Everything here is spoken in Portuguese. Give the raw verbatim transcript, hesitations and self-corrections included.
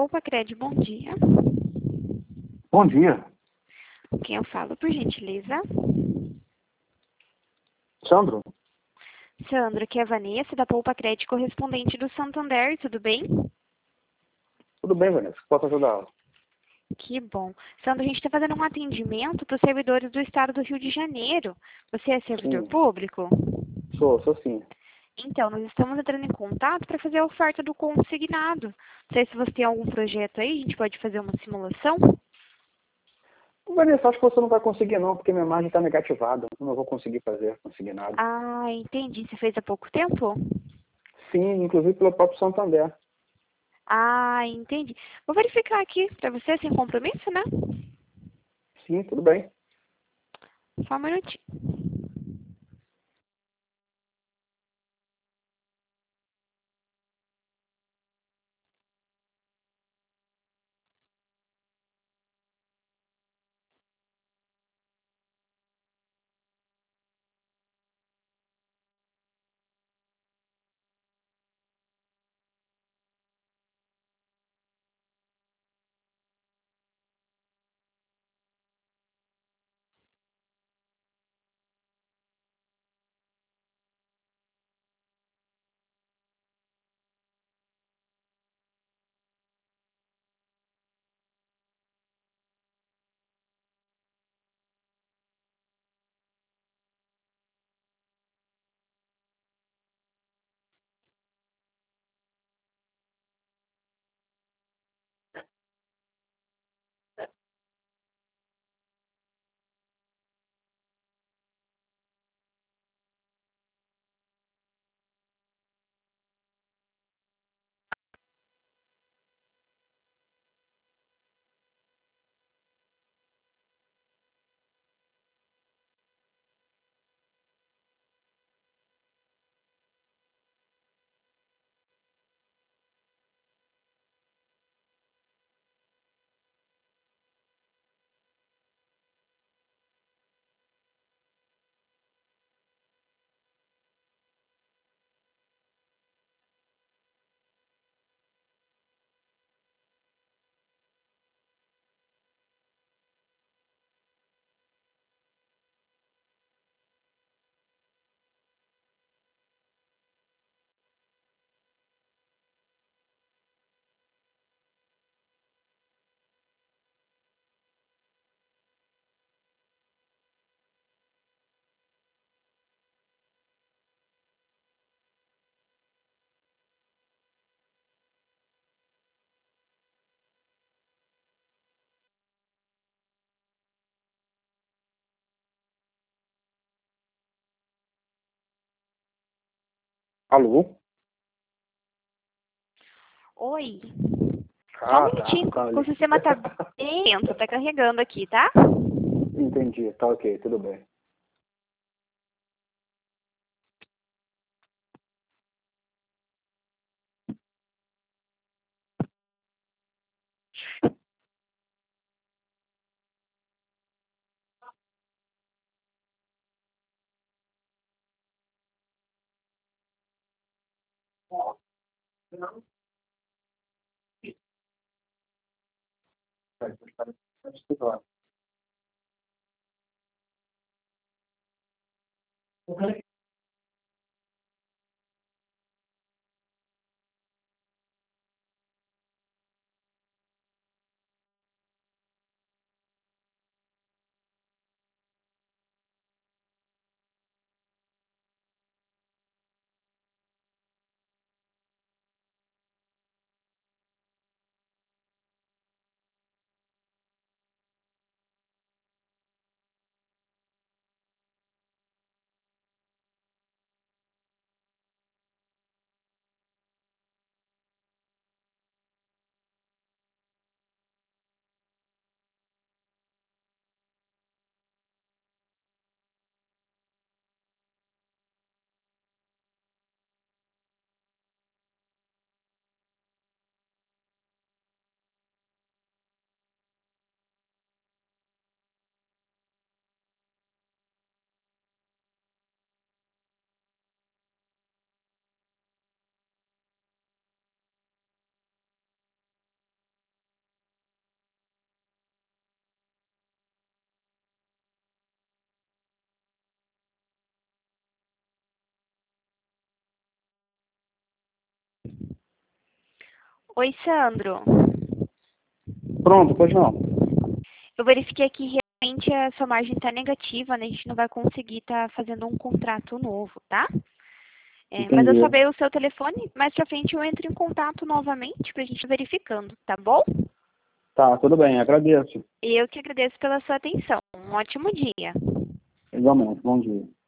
Poupa Cred, bom dia. Bom dia. Quem eu falo, por gentileza? Sandro? Sandro, que é a Vanessa, da Poupa Cred, correspondente do Santander, tudo bem? Tudo bem, Vanessa? Posso ajudá-la? Que bom. Sandro, a gente está fazendo um atendimento para os servidores do estado do Rio de Janeiro. Você é servidor Sim. público? Sou, sou sim. Então, nós estamos entrando em contato para fazer a oferta do consignado. Não sei se você tem algum projeto aí, a gente pode fazer uma simulação? Vanessa, acho que você não vai conseguir não, porque minha margem está negativada. Eu não vou conseguir fazer consignado. Ah, entendi. Você fez há pouco tempo? Sim, inclusive pelo próprio Santander. Ah, entendi. Vou verificar aqui para você, sem compromisso, né? Sim, tudo bem. Só um minutinho. Alô? Oi. Só um Ah, tá. minutinho, Tá que o ali. sistema tá bem lento, tá carregando aqui, tá? Entendi. Tá ok, tudo bem. Oi, Sandro. Pronto, pois não. Eu verifiquei aqui realmente a sua margem está negativa, né? A gente não vai conseguir estar fazendo um contrato novo, tá? É, mas eu Entendi. salvei o seu telefone, mais pra frente eu entro em contato novamente pra gente ir verificando, tá bom? Tá, tudo bem, agradeço. E eu que agradeço pela sua atenção. Um ótimo dia. Igualmente, bom dia.